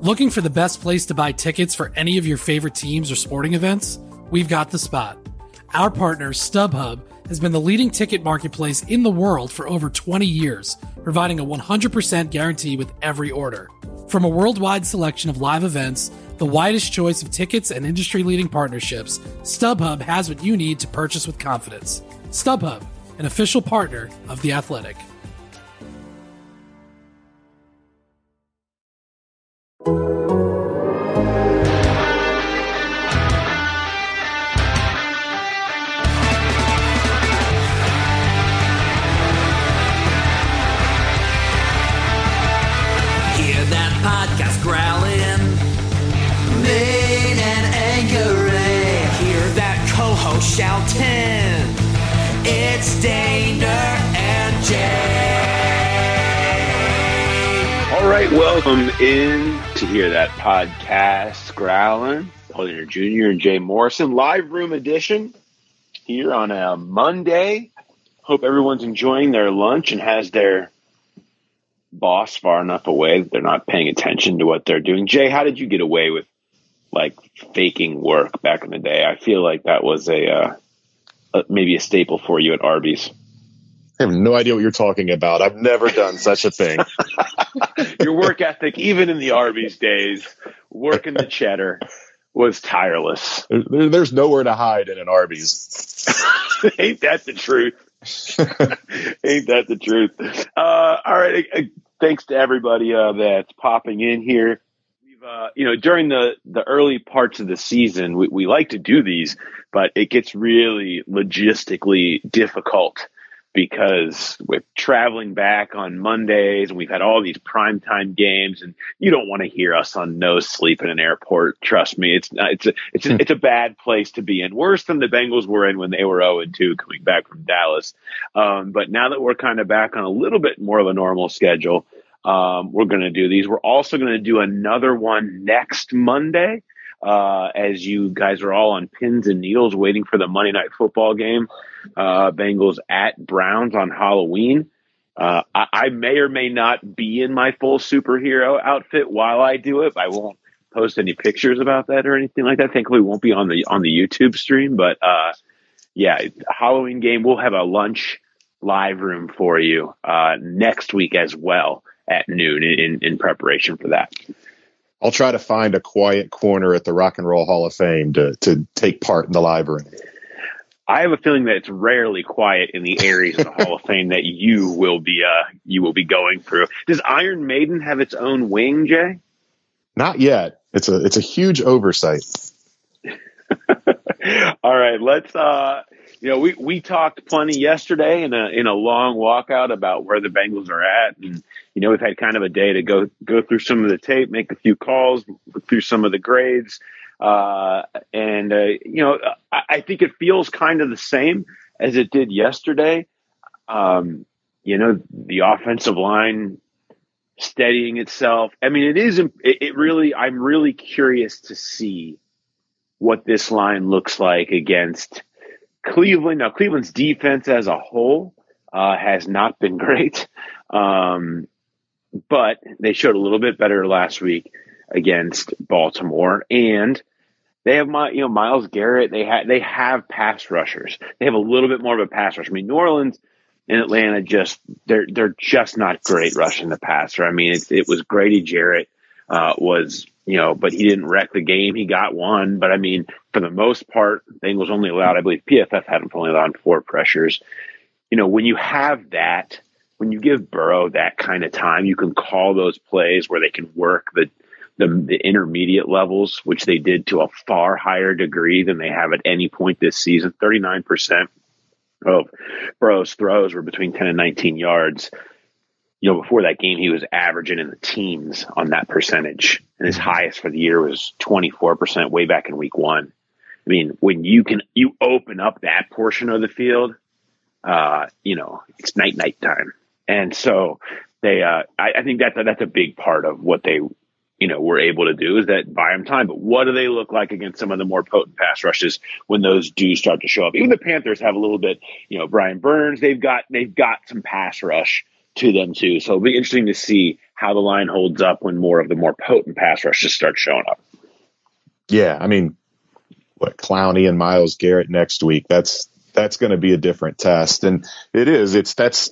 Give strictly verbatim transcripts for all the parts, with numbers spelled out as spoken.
Looking for the best place to buy tickets for any of your favorite teams or sporting events? We've got the spot. Our partner, StubHub, has been the leading ticket marketplace in the world for over twenty years, providing a one hundred percent guarantee with every order. From a worldwide selection of live events, the widest choice of tickets and industry-leading partnerships, StubHub has what you need to purchase with confidence. StubHub, an official partner of The Athletic. Podcast growling, main and angering. Hear that co-host shouting. It's Daner and Jay. All right, welcome in to Hear That Podcast growling. Paul Daner Junior and Jay Morrison, live room edition here on a Monday. Hope everyone's enjoying their lunch and has their boss far enough away that they're not paying attention to what they're doing. Jay, how did you get away with like faking work back in the day? I feel like that was a, uh, a maybe a staple for you at Arby's. I have no idea what you're talking about. I've never done such a thing. Your work ethic, even in the Arby's days, working the cheddar, was tireless. There, there's nowhere to hide in an Arby's. Ain't that the truth? Ain't that the truth? Uh, all right. Uh, thanks to everybody uh, that's popping in here. We've, uh, you know, during the, the early parts of the season, we, we like to do these, but it gets really logistically difficult because we're traveling back on Mondays and we've had all these primetime games, and you don't want to hear us on no sleep in an airport. Trust me, it's not, it's a, it's a, it's a bad place to be in. Worse than the Bengals were in when they were oh and two coming back from Dallas. Um, but now that we're kind of back on a little bit more of a normal schedule, um, we're going to do these. We're also going to do another one next Monday. Uh, as you guys are all on pins and needles waiting for the Monday Night Football game, uh, Bengals at Browns on Halloween. Uh, I, I may or may not be in my full superhero outfit while I do it. I won't post any pictures about that or anything like that. Thankfully, we won't be on the on the YouTube stream. But uh, yeah, Halloween game. We'll have a lunch live room for you uh, next week as well at noon in, in preparation for that. I'll try to find a quiet corner at the Rock and Roll Hall of Fame to, to take part in the live room. I have a feeling that it's rarely quiet in the areas of the Hall of Fame that you will be uh, you will be going through. Does Iron Maiden have its own wing, Jay? Not yet. It's a it's a huge oversight. All right, let's. Uh, you know, we, we talked plenty yesterday in a in a long walkout about where the Bengals are at, and you know we've had kind of a day to go go through some of the tape, make a few calls, look through some of the grades, uh, and uh, you know I, I think it feels kind of the same as it did yesterday. Um, you know, the offensive line steadying itself. I mean, it is. It, it really. I'm really curious to see what this line looks like against Cleveland. Now, Cleveland's defense as a whole uh, has not been great, um, but they showed a little bit better last week against Baltimore, and they have my, you know, Myles Garrett. They have they have pass rushers. They have a little bit more of a pass rush. I mean, New Orleans and Atlanta just they're they're just not great rushing the passer. I mean, it, it was Grady Jarrett uh, was. You know, but he didn't wreck the game. He got one. But, I mean, for the most part, Bengals only allowed, I believe, P F F had him only allowed four pressures. You know, when you have that, when you give Burrow that kind of time, you can call those plays where they can work the, the, the intermediate levels, which they did to a far higher degree than they have at any point this season. thirty-nine percent of Burrow's throws were between ten and nineteen yards. You know, before that game, he was averaging in the teens on that percentage. And his highest for the year was twenty-four percent way back in week one. I mean, when you can, you open up that portion of the field, uh, you know, it's night, night time. And so they, uh, I, I think that that's a big part of what they, you know, were able to do is that buy them time. But what do they look like against some of the more potent pass rushes when those do start to show up? Even the Panthers have a little bit, you know, Brian Burns, they've got, they've got some pass rush to them too. So it'll be interesting to see how the line holds up when more of the more potent pass rushes start showing up. Yeah, I mean, what, Clowney and Myles Garrett next week? That's that's going to be a different test, and it is. It's that's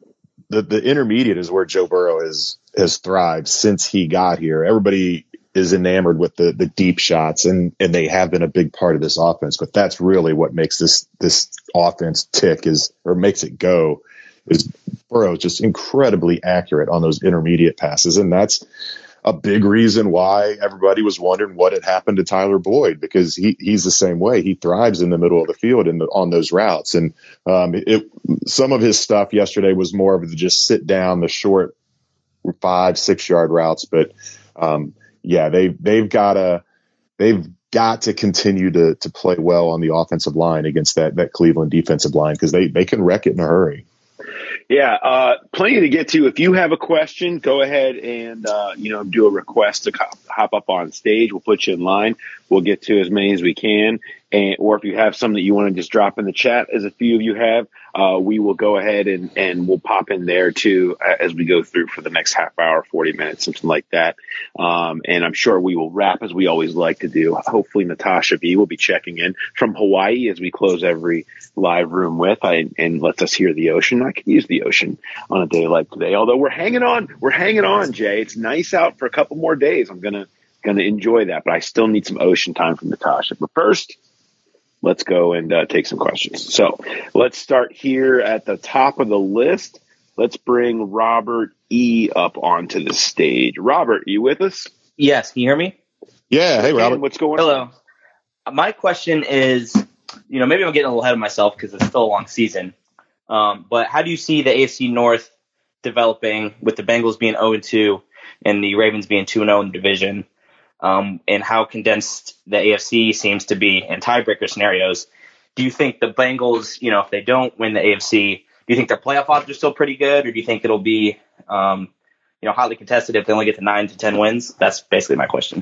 the the intermediate is where Joe Burrow has has thrived since he got here. Everybody is enamored with the the deep shots, and and they have been a big part of this offense. But that's really what makes this this offense tick is or makes it go is Burrow just incredibly accurate on those intermediate passes, and that's a big reason why everybody was wondering what had happened to Tyler Boyd, because he he's the same way. He thrives in the middle of the field and on those routes. And um, it, some of his stuff yesterday was more of the just sit down the short five, six yard routes. But um, yeah, they they've got to they've got to continue to to play well on the offensive line against that that Cleveland defensive line, because they they can wreck it in a hurry. Yeah, uh, plenty to get to. If you have a question, go ahead and, uh, you know, do a request to hop, hop up on stage. We'll put you in line. We'll get to as many as we can. And, or if you have some that you want to just drop in the chat, as a few of you have, uh, we will go ahead and, and we'll pop in there too as we go through for the next half hour, forty minutes, something like that. Um, and I'm sure we will wrap as we always like to do. Hopefully Natasha B will be checking in from Hawaii as we close every live room with I, and lets us hear the ocean. I could use the ocean on a day like today, although we're hanging on. We're hanging on, Jay. It's nice out for a couple more days. I'm going to going to enjoy that, but I still need some ocean time from Natasha. But first, let's go and uh, take some questions. So let's start here at the top of the list. Let's bring Robert E. up onto the stage. Robert, are you with us? Yes. Can you hear me? Yeah. Hey, Robert. What's going Hello. on? Hello. My question is, you know, maybe I'm getting a little ahead of myself because it's still a long season. Um, but how do you see the A F C North developing with the Bengals being oh and two and the Ravens being two and oh in the division? Um, and how condensed the A F C seems to be in tiebreaker scenarios. Do you think the Bengals, you know, if they don't win the A F C, do you think their playoff odds are still pretty good, or do you think it'll be, um, you know, hotly contested if they only get to nine to ten wins? That's basically my question.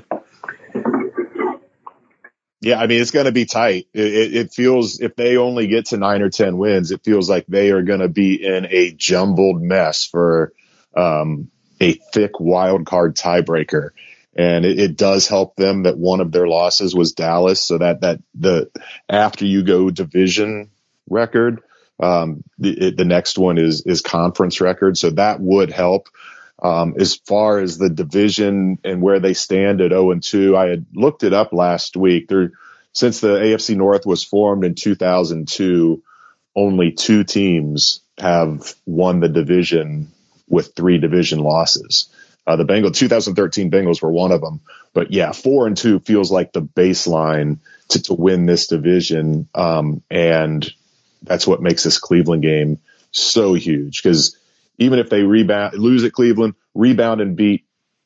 Yeah, I mean, it's going to be tight. It, it, it feels if they only get to nine or ten wins, it feels like they are going to be in a jumbled mess for um, a thick wild card tiebreaker. And it, it does help them that one of their losses was Dallas, so that that the after you go division record, um, the, it, the next one is is conference record, so that would help. Um, as far as the division and where they stand at oh and two, I had looked it up last week. There, since the A F C North was formed in two thousand two, only two teams have won the division with three division losses. Uh, the Bengals, two thousand thirteen Bengals were one of them. But yeah, four and two feels like the baseline to, to win this division. Um, and that's what makes this Cleveland game so huge, because even if they rebound, lose at Cleveland, rebound and beat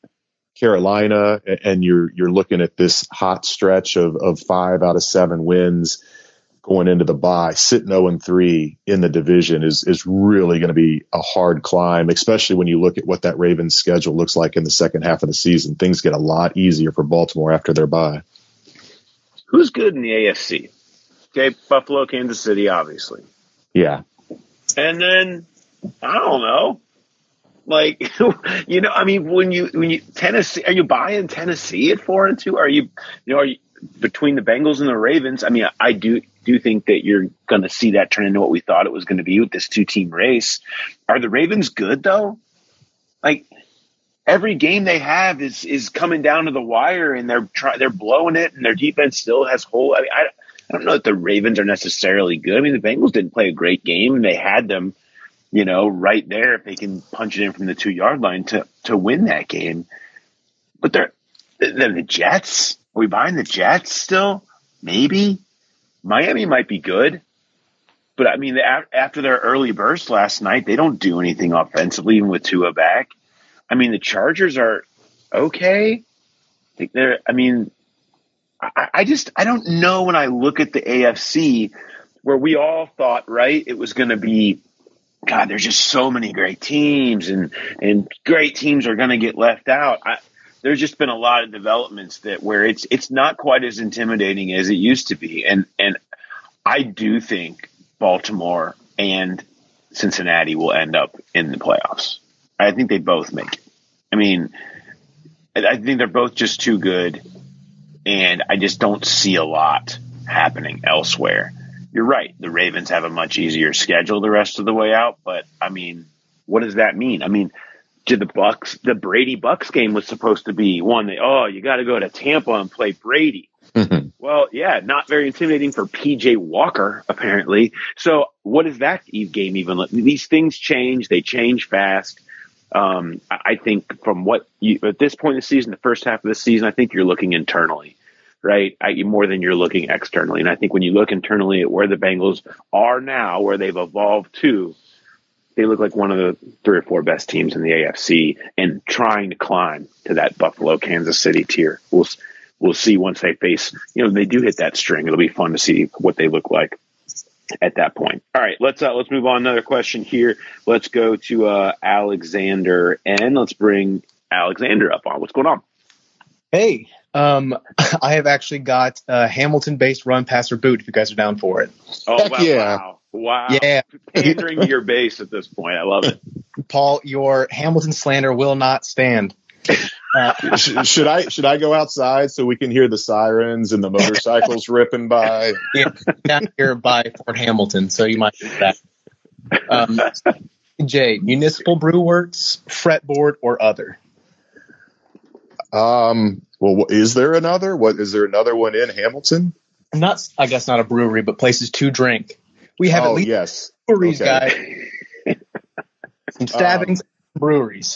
Carolina, and you're, you're looking at this hot stretch of, of five out of seven wins going into the bye, sitting oh and three in the division is is really going to be a hard climb, especially when you look at what that Ravens schedule looks like in the second half of the season. Things get a lot easier for Baltimore after their bye. Who's good in the A F C? Okay, Buffalo, Kansas City, obviously. Yeah. And then, I don't know. Like, you know, I mean, when you, when you, Tennessee, are you buying Tennessee at four and two? Are you, you know, are you, between the Bengals and the Ravens? I mean, I do, do think that you're going to see that turn into what we thought it was going to be with this two team race. Are the Ravens good though? Like, every game they have is, is coming down to the wire, and they're trying, they're blowing it, and their defense still has hole. I mean, I, I don't know that the Ravens are necessarily good. I mean, the Bengals didn't play a great game, and they had them, you know, right there if they can punch it in from the two yard line to, to win that game. But they're, then the Jets, are we buying the Jets still? Maybe. Miami might be good. But I mean, after their early burst last night, they don't do anything offensively, even with Tua back. I mean, the Chargers are okay. I think they're, I mean, I, I just, I don't know when I look at the A F C where we all thought, right, it was going to be, God, there's just so many great teams, and, and great teams are going to get left out. I, there's just been a lot of developments that where it's, it's not quite as intimidating as it used to be. And, and I do think Baltimore and Cincinnati will end up in the playoffs. I think they both make it. I mean, I, I think they're both just too good, and I just don't see a lot happening elsewhere. You're right. The Ravens have a much easier schedule the rest of the way out, but I mean, what does that mean? I mean, did the Bucks, the Brady Bucks game was supposed to be one that, oh, you got to go to Tampa and play Brady. Mm-hmm. Well, yeah, not very intimidating for P J Walker, apparently. So what is that game even look? These things change. They change fast. Um, I think from what you, at this point in the season, the first half of the season, I think you're looking internally, right? I, more than you're looking externally. And I think when you look internally at where the Bengals are now, where they've evolved to, they look like one of the three or four best teams in the A F C and trying to climb to that Buffalo, Kansas City tier. We'll We'll see once they face, you know, they do hit that string. It'll be fun to see what they look like at that point. All right, let's uh, let's move on. Another question here. Let's go to uh, Alexander, and let's bring Alexander up on. What's going on? Hey, um, I have actually got a Hamilton-based run, pass, or boot if you guys are down for it. Oh, Heck wow, yeah. wow. Wow. Yeah. Pandering to your base at this point. I love it. Paul, your Hamilton slander will not stand. Uh, should I should I go outside so we can hear the sirens and the motorcycles ripping by? Yeah, down here by Fort Hamilton, so you might do that. Um, Jay, Municipal Brew Works, fretboard, or other? Um. Well, is there another? What is there another one in Hamilton? Not, I guess, not a brewery, but places to drink. We have oh, at least yes. breweries, okay. guys. Some stabbings, um, breweries.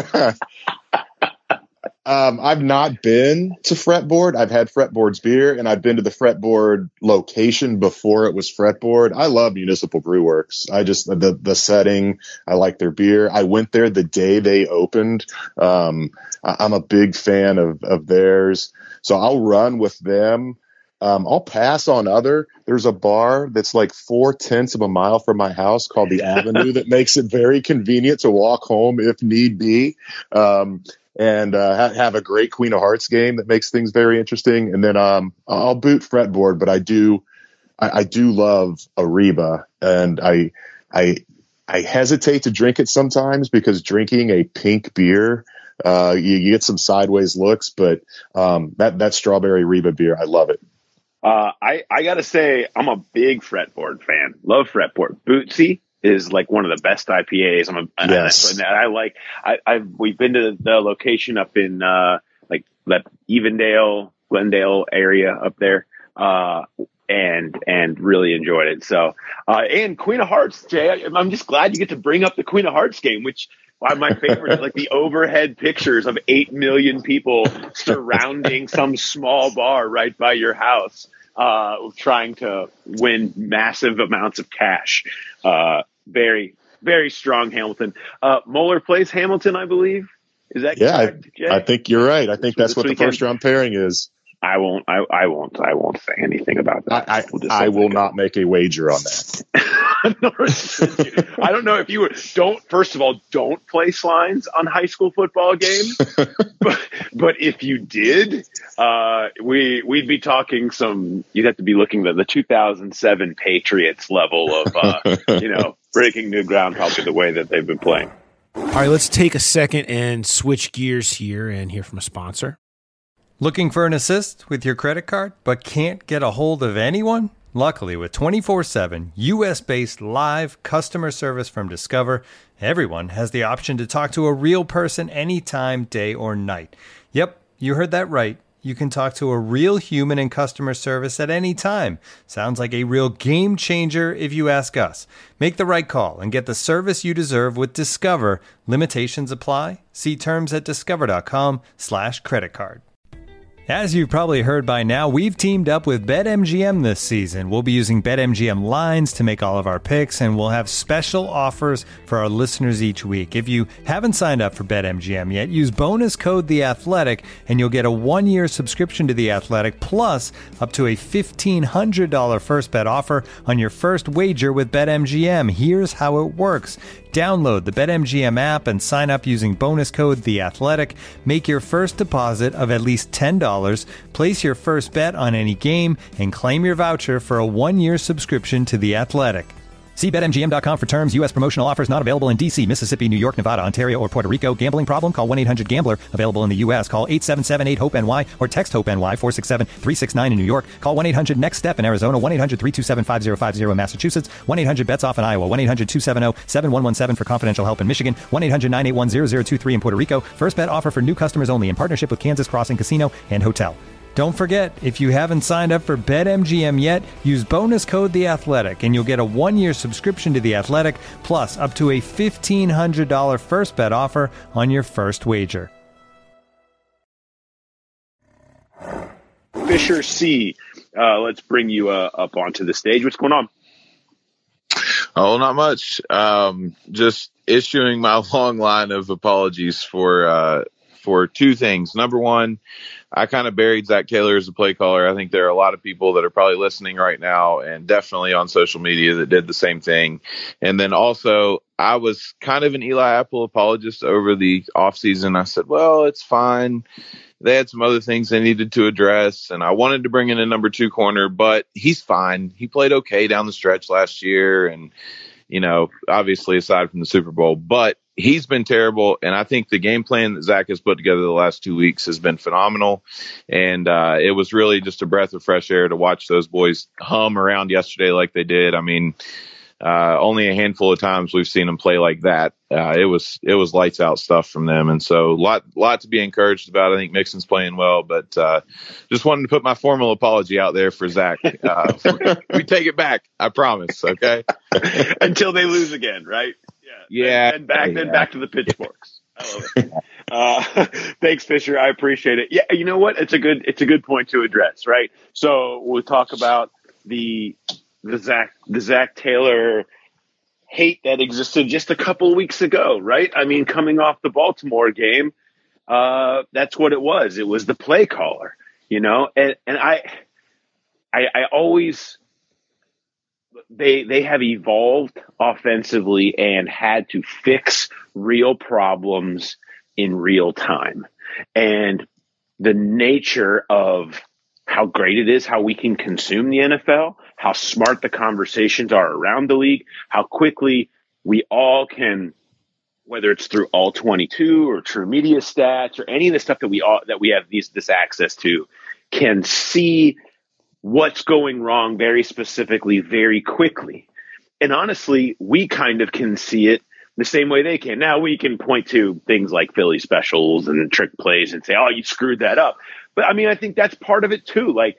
Um, I've not been to Fretboard. I've had Fretboard's beer, and I've been to the Fretboard location before it was Fretboard. I love Municipal Brew Works. I just the the setting. I like their beer. I went there the day they opened. Um, I, I'm a big fan of of theirs, so I'll run with them. Um, I'll pass on other. There's a bar that's like four tenths of a mile from my house called the Avenue that makes it very convenient to walk home if need be. Um, and uh, have a great Queen of Hearts game that makes things very interesting. And then um, I'll boot Fretboard, but I do, I, I do love Ariba, and I, I, I hesitate to drink it sometimes because drinking a pink beer, uh, you, you get some sideways looks. But um, that that strawberry Ariba beer, I love it. Uh, I I gotta say, I'm a big Fretboard fan. Love Fretboard. Bootsy is like one of the best I P As. I'm a, yes. and I, I like, I, I've, we've been to the location up in, uh, like that Evendale, Glendale area up there, uh, and, and really enjoyed it. So, uh, and Queen of Hearts, Jay, I'm just glad you get to bring up the Queen of Hearts game, which one of my favorites, like the overhead pictures of eight million people surrounding some small bar right by your house. Uh, trying to win massive amounts of cash. Uh, very, very strong Hamilton. Uh, Moeller plays Hamilton, I believe. Is that yeah, correct, Jay? I, I think you're right. I think this, that's what the first round pairing is. I won't, I, I won't, I won't say anything about that. I, I, we'll I will not make a wager on that. I don't know if you would, don't, first of all, don't place lines on high school football games. but, but if you did, uh, we, we'd be talking some, you'd have to be looking at the two thousand seven Patriots level of, uh, you know, breaking new ground, probably the way that they've been playing. All right, let's take a second and switch gears here and hear from a sponsor. Looking for an assist with your credit card, but can't get a hold of anyone? Luckily, with twenty-four seven U S-based live customer service from Discover, everyone has the option to talk to a real person anytime, day or night. Yep, you heard that right. You can talk to a real human in customer service at any time. Sounds like a real game changer if you ask us. Make the right call and get the service you deserve with Discover. Limitations apply. See terms at discover.com slash credit card. As you've probably heard by now, we've teamed up with BetMGM this season. We'll be using BetMGM lines to make all of our picks, and we'll have special offers for our listeners each week. If you haven't signed up for BetMGM yet, use bonus code The Athletic, and you'll get a one-year subscription to The Athletic, plus up to a fifteen hundred dollars first bet offer on your first wager with BetMGM. Here's how it works. Download the BetMGM app and sign up using bonus code The Athletic. Make your first deposit of at least ten dollars, place your first bet on any game, and claim your voucher for a one-year subscription to The Athletic. See Bet M G M dot com for terms. U S promotional offers not available in D C, Mississippi, New York, Nevada, Ontario, or Puerto Rico. Gambling problem? Call one eight hundred gambler. Available in the U S. Call eight seven seven eight hope N Y or text HOPE-NY four six seven three six nine in New York. Call one eight hundred next step in Arizona. one eight hundred three two seven five zero five zero in Massachusetts. one eight hundred bets off in Iowa. one eight hundred two seven zero seven one one seven for confidential help in Michigan. one eight hundred nine eight one zero zero two three in Puerto Rico. First bet offer for new customers only in partnership with Kansas Crossing Casino and Hotel. Don't forget, if you haven't signed up for BetMGM yet, use bonus code The Athletic, and you'll get a one-year subscription to The Athletic, plus up to a fifteen hundred dollars first bet offer on your first wager. Fisher C, uh, let's bring you uh, up onto the stage. What's going on? Oh, not much. Um, just issuing my long line of apologies for uh, for two things. Number one, I kind of buried Zach Taylor as a play caller. I think there are a lot of people that are probably listening right now and definitely on social media that did the same thing. And then also, I was kind of an Eli Apple apologist over the offseason. I said, well, it's fine. They had some other things they needed to address, and I wanted to bring in a number two corner, but he's fine. He played okay down the stretch last year, and, you know, obviously aside from the Super Bowl, but he's been terrible, and I think the game plan that Zach has put together the last two weeks has been phenomenal, and uh, it was really just a breath of fresh air to watch those boys hum around yesterday like they did. I mean, uh, only a handful of times we've seen them play like that. Uh, it was it was lights out stuff from them, and so lot lot to be encouraged about. I think Mixon's playing well, but uh, just wanted to put my formal apology out there for Zach. Uh, we take it back, I promise. Okay, until they lose again, right? Yeah, yeah, and back yeah. then back to the pitchforks. I love it. Uh, thanks, Fisher. I appreciate it. Yeah, you know what? It's a good it's a good point to address, right? So we'll talk about the the Zach the Zach Taylor hate that existed just a couple of weeks ago, right? I mean, coming off the Baltimore game, uh, that's what it was. It was the play caller, you know, and and I I, I always. They they have evolved offensively and had to fix real problems in real time. And the nature of how great it is, how we can consume the N F L, how smart the conversations are around the league, how quickly we all can, whether it's through all twenty-two or True Media Stats or any of the stuff that we all that we have these this access to, can see what's going wrong very specifically, very quickly. And honestly, we kind of can see it the same way they can. Now we can point to things like Philly specials and trick plays and say, oh, you screwed that up. But I mean, I think that's part of it too. Like,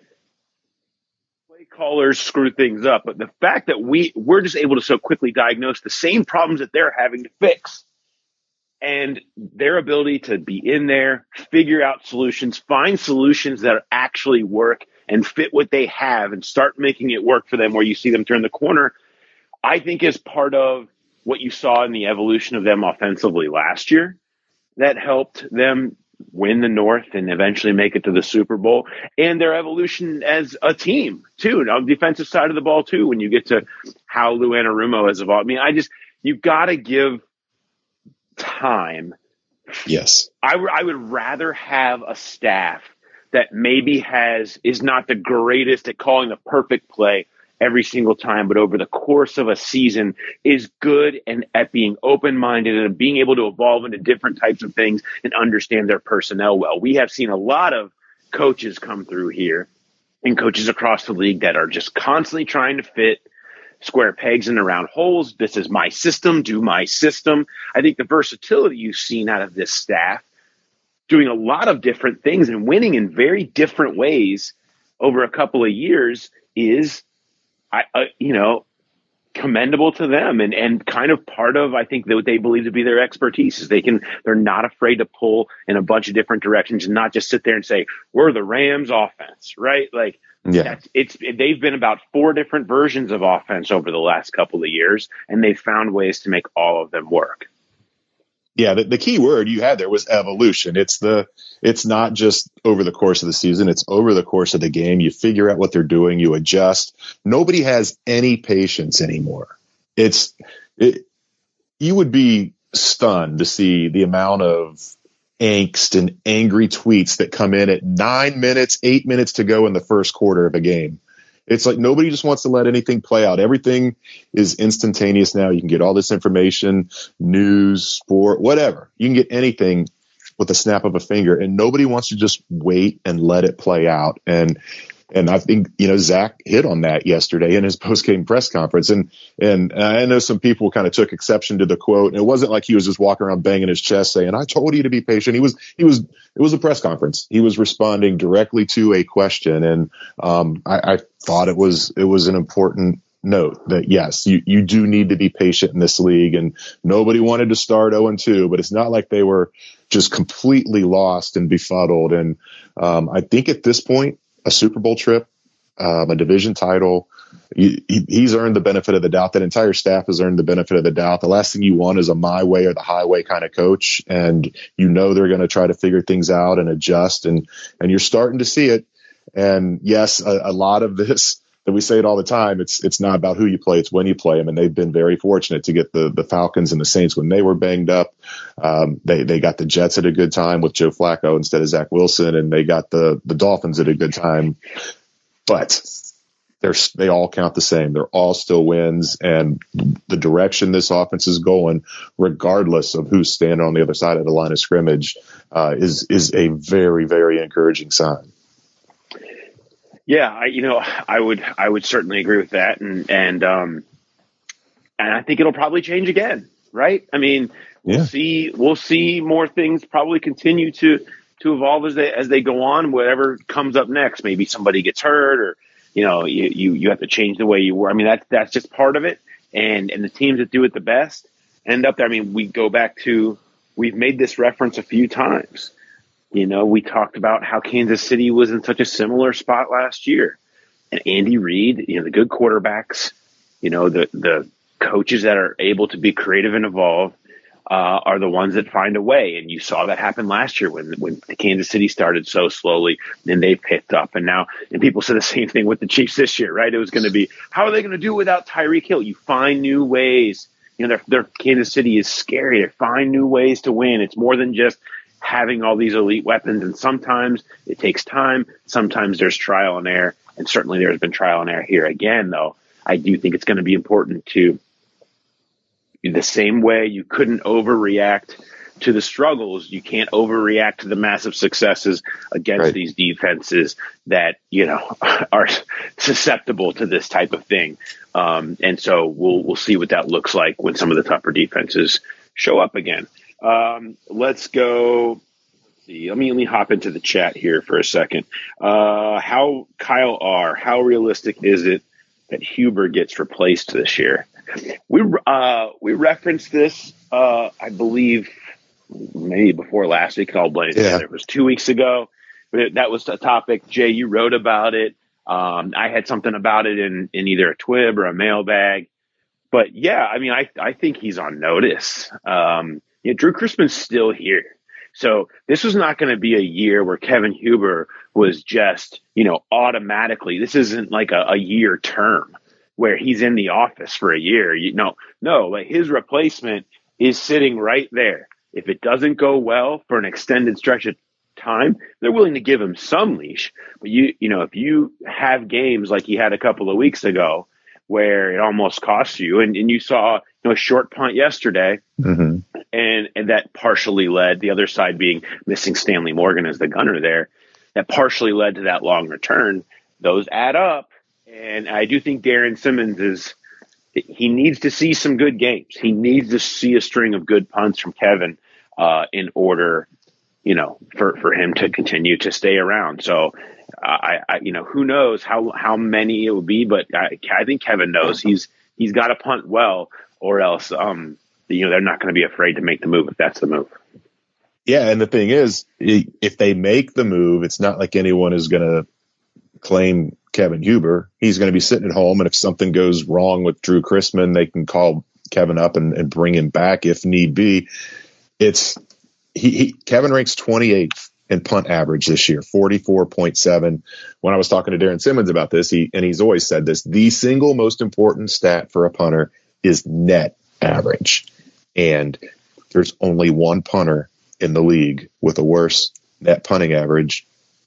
play callers screw things up. But the fact that we, we're just able to so quickly diagnose the same problems that they're having to fix, and their ability to be in there, figure out solutions, find solutions that actually work and fit what they have and start making it work for them where you see them turn the corner, I think is part of what you saw in the evolution of them offensively last year that helped them win the North and eventually make it to the Super Bowl, and their evolution as a team too, on the defensive side of the ball too, when you get to how Lou Anarumo has evolved. I mean, I just, you've got to give time. Yes. I, w- I would rather have a staff that maybe has is not the greatest at calling the perfect play every single time, but over the course of a season is good and at being open-minded and being able to evolve into different types of things and understand their personnel well. We have seen a lot of coaches come through here and coaches across the league that are just constantly trying to fit square pegs in round holes. This is my system, do my system. I think the versatility you've seen out of this staff doing a lot of different things and winning in very different ways over a couple of years is, I, uh, you know, commendable to them and, and kind of part of, I think, what they believe to be their expertise is they can, they're not afraid to pull in a bunch of different directions and not just sit there and say, we're the Rams offense, right? Like, yeah, that's, it's, they've been about four different versions of offense over the last couple of years, and they've found ways to make all of them work. Yeah, the, the key word you had there was evolution. It's the it's not just over the course of the season. It's over the course of the game. You figure out what they're doing. You adjust. Nobody has any patience anymore. It's it, you would be stunned to see the amount of angst and angry tweets that come in at nine minutes, eight minutes to go in the first quarter of a game. It's like nobody just wants to let anything play out. Everything is instantaneous now. You can get all this information, news, sport, whatever. You can get anything with a snap of a finger, and nobody wants to just wait and let it play out. And And I think, you know, Zach hit on that yesterday in his post-game press conference. And, and I know some people kind of took exception to the quote. And it wasn't like he was just walking around banging his chest saying, I told you to be patient. He was, he was, it was a press conference. He was responding directly to a question. And, um, I, I thought it was, it was an important note that yes, you, you do need to be patient in this league. And nobody wanted to start oh and two, but it's not like they were just completely lost and befuddled. And, um, I think at this point, a Super Bowl trip, um, a division title. He, he, he's earned the benefit of the doubt. That entire staff has earned the benefit of the doubt. The last thing you want is a my way or the highway kind of coach. And you know they're going to try to figure things out and adjust. And, and you're starting to see it. And yes, a, a lot of this, that we say it all the time, it's it's not about who you play, it's when you play them. And they've been very fortunate to get the, the Falcons and the Saints when they were banged up. Um, they, they got the Jets at a good time with Joe Flacco instead of Zach Wilson, and they got the, the Dolphins at a good time. But they're, they all count the same. They're all still wins. And the direction this offense is going, regardless of who's standing on the other side of the line of scrimmage, uh, is is a very, very encouraging sign. Yeah, I, you know, I would, I would certainly agree with that, and and um, and I think it'll probably change again, right? I mean, we'll Yeah. see, we'll see more things probably continue to to evolve as they as they go on. Whatever comes up next, maybe somebody gets hurt, or you know, you you, you have to change the way you were. I mean, that's that's just part of it, and and the teams that do it the best end up there. I mean, we go back to, we've made this reference a few times. You know, we talked about how Kansas City was in such a similar spot last year. And Andy Reid, you know, the good quarterbacks, you know, the, the coaches that are able to be creative and evolve uh, are the ones that find a way. And you saw that happen last year when, when Kansas City started so slowly, and they picked up. And now, and people said the same thing with the Chiefs this year, right? It was going to be, how are they going to do without Tyreek Hill? You find new ways. You know, their, their Kansas City is scary. They find new ways to win. It's more than just having all these elite weapons, and sometimes it takes time. Sometimes there's trial and error, and certainly there's been trial and error here. Again, though, I do think it's going to be important to, the same way you couldn't overreact to the struggles, you can't overreact to the massive successes against Right. these defenses that, you know, are susceptible to this type of thing. Um, and so we'll we'll see what that looks like when some of the tougher defenses show up again. Um, let's go. Let's see. Let me let me hop into the chat here for a second. Uh, how Kyle R. How realistic is it that Huber gets replaced this year? We uh, we referenced this, uh, I believe, maybe before last week. I'll blame it Yeah. together. It was two weeks ago, but it, that was a topic. Jay, you wrote about it. Um, I had something about it in in either a twib or a mailbag. But yeah, I mean, I I think he's on notice. Um, Yeah, Drew Chrisman's still here. So this was not going to be a year where Kevin Huber was just, you know, automatically, this isn't like a, a year term where he's in the office for a year. You know, no, like his replacement is sitting right there. If it doesn't go well for an extended stretch of time, they're willing to give him some leash. But you, you know, if you have games like he had a couple of weeks ago where it almost costs you, and, and you saw, you know, a short punt yesterday, Mm-hmm. and and that partially led, the other side being missing Stanley Morgan as the gunner there, that partially led to that long return. Those add up, and I do think Darren Simmons is, he needs to see some good games. He needs to see a string of good punts from Kevin uh, in order, you know, for, for him to continue to stay around. So, I, I you know, who knows how how many it will be, but I, I think Kevin knows he's he's got to punt well, or else, um, you know, they're not going to be afraid to make the move if that's the move. Yeah, and the thing is, if they make the move, it's not like anyone is going to claim Kevin Huber. He's going to be sitting at home, and if something goes wrong with Drew Chrisman, they can call Kevin up and, and bring him back if need be. It's he, he Kevin ranks twenty-eighth in punt average this year, forty-four point seven. When I was talking to Darren Simmons about this, he and he's always said this, the single most important stat for a punter is net average. And there's only one punter in the league with a worse net punting average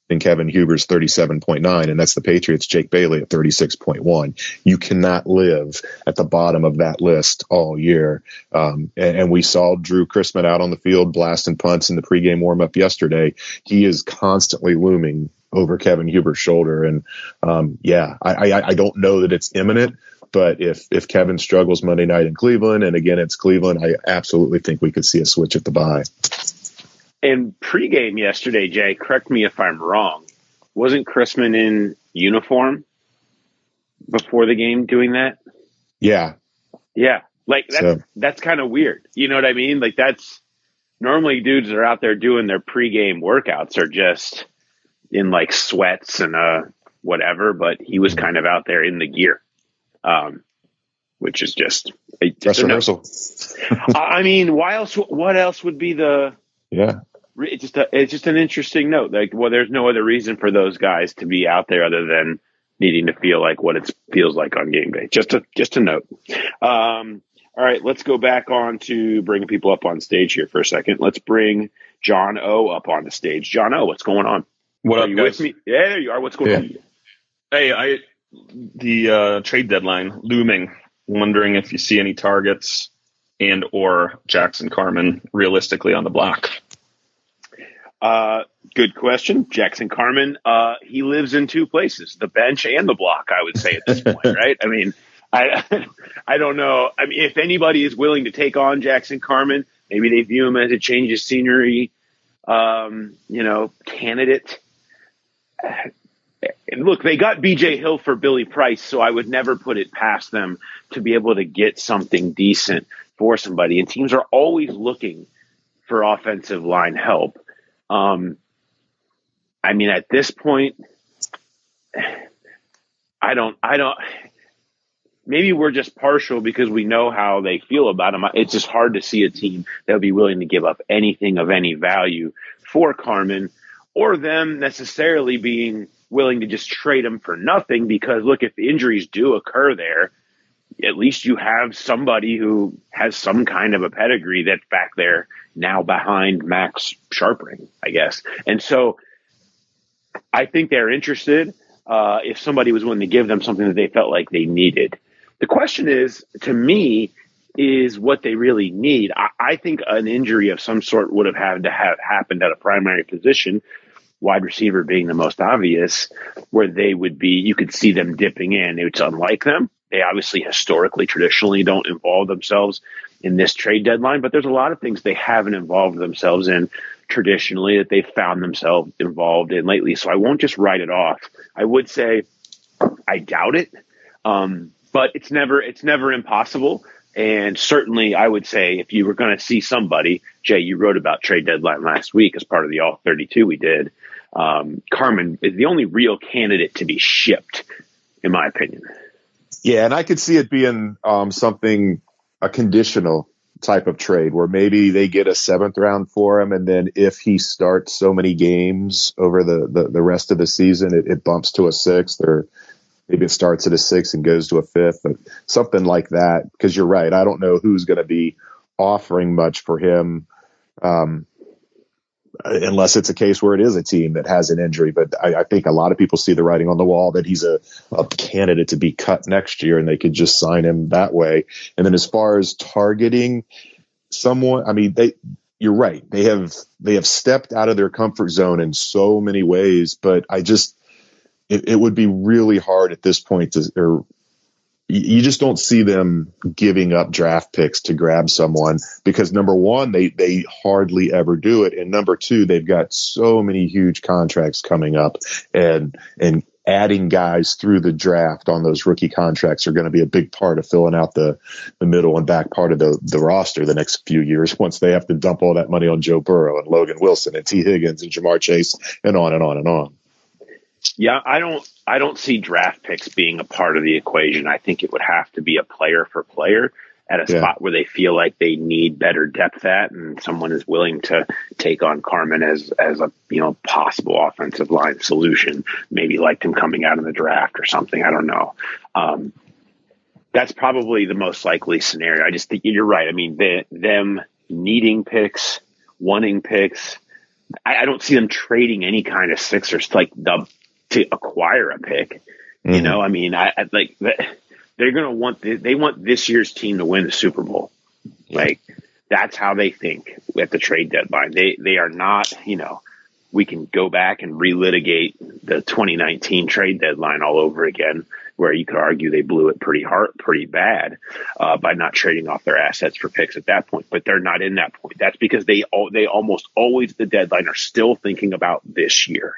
and Kevin Huber's thirty-seven point nine, and that's the Patriots' Jake Bailey at thirty-six point one. You cannot live at the bottom of that list all year. Um, and, and we saw Drew Chrisman out on the field blasting punts in the pregame warm-up yesterday. He is constantly looming over Kevin Huber's shoulder. And um, yeah, I, I, I don't know that it's imminent, but if, if Kevin struggles Monday night in Cleveland, and again, it's Cleveland, I absolutely think we could see a switch at the bye. In pregame yesterday, Jay, correct me if I'm wrong, wasn't Chrisman in uniform before the game doing that? Yeah. Yeah. Like, that's, So- that's kind of weird. You know what I mean? Like, that's normally dudes that are out there doing their pregame workouts are just in like sweats and uh whatever, but he was kind of out there in the gear, um, which is just, just Dress a no- rehearsal. I mean, why else? What else would be the? Yeah. It's just a, it's just an interesting note. Like, well, there's no other reason for those guys to be out there other than needing to feel like what it feels like on game day. Just a just a note. Um, all right, let's go back on to bringing people up on stage here for a second. Let's bring John O up on the stage. John O, what's going on? What Are up, you guys? with me? Yeah, there you are. What's going Yeah. on? Hey, I the uh, trade deadline looming. Wondering if you see any targets and or Jackson Carman realistically on the block. Uh, good question. Jackson Carman, uh, he lives in two places, the bench and the block, I would say at this point, right? I mean, I, I don't know. I mean, if anybody is willing to take on Jackson Carman, maybe they view him as a change of scenery, um, you know, candidate. And look, they got B J Hill for Billy Price, so I would never put it past them to be able to get something decent for somebody. And teams are always looking for offensive line help. Um, I mean, at this point, I don't, I don't, maybe we're just partial because we know how they feel about him. It's just hard to see a team that would be willing to give up anything of any value for Carman, or them necessarily being willing to just trade him for nothing, because look, if injuries do occur there, at least you have somebody who has some kind of a pedigree that's back there now behind Max Sharpring, I guess. And so I think they're interested uh, if somebody was willing to give them something that they felt like they needed. The question is, to me, is what they really need. I, I think an injury of some sort would have had to have happened at a primary position, wide receiver being the most obvious, where they would be, you could see them dipping in. It's unlike them. They obviously historically, traditionally don't involve themselves in this trade deadline, but there's a lot of things they haven't involved themselves in traditionally that they've found themselves involved in lately. So I won't just write it off. I would say I doubt it, um, but it's never it's never impossible. And certainly I would say if you were going to see somebody, Jay, you wrote about trade deadline last week as part of the All thirty-two we did. Um, Carman is the only real candidate to be shipped, in my opinion. Yeah, and I could see it being um, something, a conditional type of trade where maybe they get a seventh round for him, and then if he starts so many games over the, the, the rest of the season, it, it bumps to a sixth, or maybe it starts at a sixth and goes to a fifth, but something like that. Because you're right, I don't know who's going to be offering much for him, um, unless it's a case where it is a team that has an injury. But I, I think a lot of people see the writing on the wall that he's a, a candidate to be cut next year, and they could just sign him that way. And then as far as targeting someone, I mean, they, you're right. They have, they have stepped out of their comfort zone in so many ways, but I just, it, it would be really hard at this point to, or you just don't see them giving up draft picks to grab someone, because number one, they, they hardly ever do it. And number two, they've got so many huge contracts coming up, and, and adding guys through the draft on those rookie contracts are going to be a big part of filling out the, the middle and back part of the, the roster the next few years, once they have to dump all that money on Joe Burrow and Logan Wilson and T Higgins and Jamar Chase and on and on and on. Yeah, I don't I don't see draft picks being a part of the equation. I think it would have to be a player for player at a Yeah. spot where they feel like they need better depth at, and someone is willing to take on Carman as as a, you know, possible offensive line solution. Maybe liked him coming out in the draft or something. I don't know. Um, that's probably the most likely scenario. I just think you're right. I mean, the, them needing picks, wanting picks, I, I don't see them trading any kind of Sixers like the, to acquire a pick. Mm-hmm. You know, I mean, I, I like they're going to want the, they want this year's team to win the Super Bowl. Like that's how they think at the trade deadline. They they are not, you know, we can go back and relitigate the twenty nineteen trade deadline all over again, where you could argue they blew it pretty hard, pretty bad uh, by not trading off their assets for picks at that point. But they're not in that point. That's because they all, they almost always at the deadline are still thinking about this year.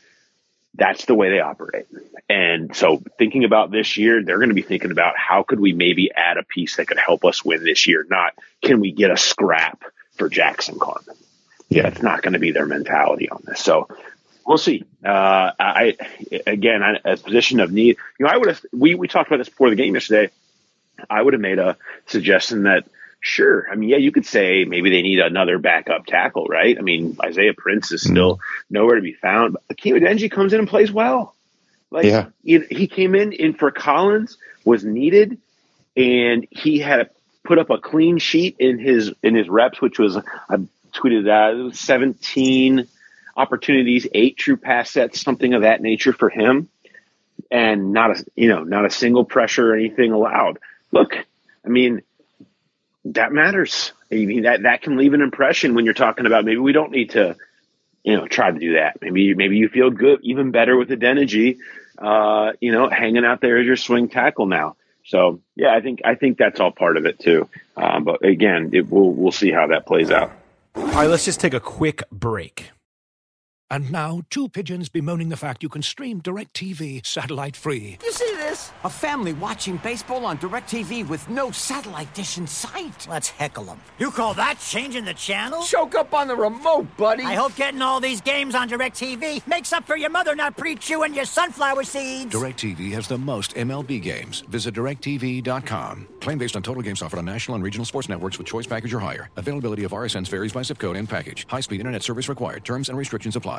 That's the way they operate. And so thinking about this year, they're going to be thinking about how could we maybe add a piece that could help us win this year, not can we get a scrap for Jackson Carman. Yeah, that's not going to be their mentality on this. So we'll see. Uh, I again, I, a position of need. You know, I would have. We we talked about this before the game yesterday. I would have made a suggestion that sure. I mean, yeah, you could say maybe they need another backup tackle, right? I mean, Isaiah Prince is still mm-hmm. nowhere to be found. But Akeem Adeniji comes in and plays well. Like yeah. he, he came in in for Collins, was needed, and he had put up a clean sheet in his in his reps, which was I tweeted that it was seventeen opportunities, eight true pass sets, something of that nature for him, and not a you know not a single pressure or anything allowed. Look, I mean that matters. I mean that that can leave an impression when you're talking about maybe we don't need to you know try to do that. Maybe maybe you feel good, even better with Adeniji, uh, you know, hanging out there as your swing tackle now. So yeah, I think I think that's all part of it too. Um, but again, it, we'll we'll see how that plays out. All right, let's just take a quick break. And now, two pigeons bemoaning the fact you can stream DirecTV satellite-free. You see this? A family watching baseball on DirecTV with no satellite dish in sight. Let's heckle them. You call that changing the channel? Choke up on the remote, buddy. I hope getting all these games on DirecTV makes up for your mother not pre-chewing your sunflower seeds. DirecTV has the most M L B games. Visit direct T V dot com. Claim based on total games offered on national and regional sports networks with choice package or higher. Availability of R S Ns varies by zip code and package. High-speed internet service required. Terms and restrictions apply.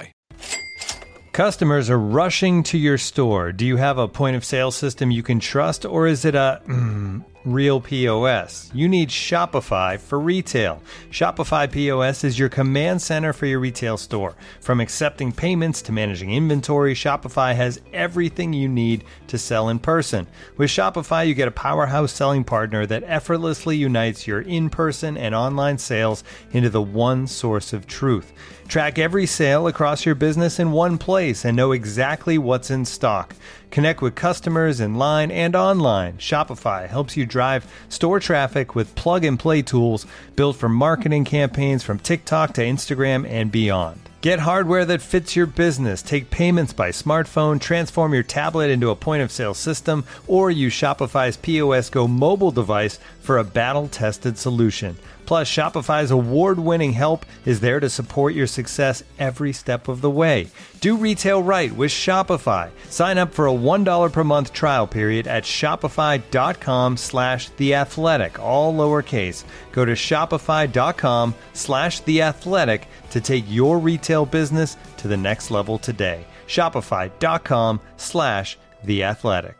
Customers are rushing to your store. Do you have a point of sale system you can trust, or is it a mm, real P O S? You need Shopify for retail. Shopify P O S is your command center for your retail store. From accepting payments to managing inventory, Shopify has everything you need to sell in person. With Shopify, you get a powerhouse selling partner that effortlessly unites your in-person and online sales into the one source of truth. Track every sale across your business in one place and know exactly what's in stock. Connect with customers in line and online. Shopify helps you drive store traffic with plug-and-play tools built for marketing campaigns from TikTok to Instagram and beyond. Get hardware that fits your business. Take payments by smartphone, transform your tablet into a point-of-sale system, or use Shopify's P O S Go mobile device for a battle-tested solution. Plus, Shopify's award-winning help is there to support your success every step of the way. Do retail right with Shopify. Sign up for a one dollar per month trial period at shopify.com slash theathletic, all lowercase. Go to shopify.com slash theathletic to take your retail business to the next level today. Shopify.com slash theathletic.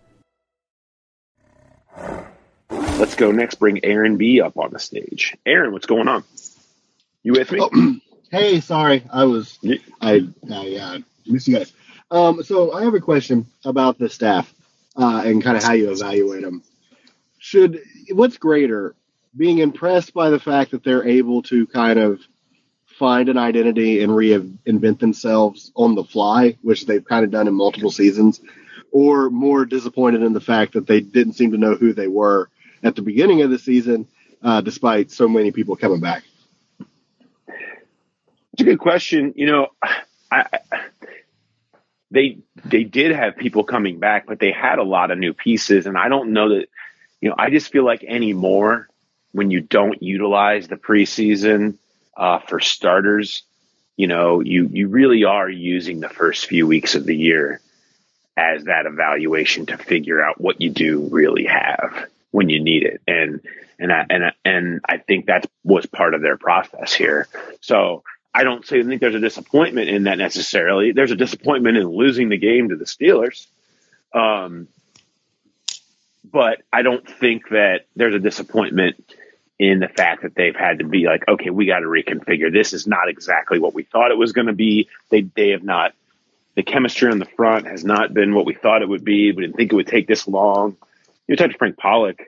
Let's go next. Bring Aaron B up on the stage. Aaron, what's going on? You with me? Oh, hey, sorry, I was I I uh, missed you guys. Um, so I have a question about the staff uh, and kind of how you evaluate them. Should what's greater, being impressed by the fact that they're able to kind of find an identity and reinvent themselves on the fly, which they've kind of done in multiple seasons, or more disappointed in the fact that they didn't seem to know who they were at the beginning of the season, uh, despite so many people coming back? It's a good question. You know, I, I, they they did have people coming back, but they had a lot of new pieces, and I don't know that. You know, I just feel like anymore when you don't utilize the preseason uh, for starters, you know, you you really are using the first few weeks of the year as that evaluation to figure out what you do really have when you need it. And, and I, and, I, and I think that was part of their process here. So I don't say, I think there's a disappointment in that necessarily. There's a disappointment in losing the game to the Steelers. Um, but I don't think that there's a disappointment in the fact that they've had to be like, okay, we got to reconfigure. This is not exactly what we thought it was going to be. They they have not. The chemistry on the front has not been what we thought it would be. We didn't think it would take this long. You talked to Frank Pollock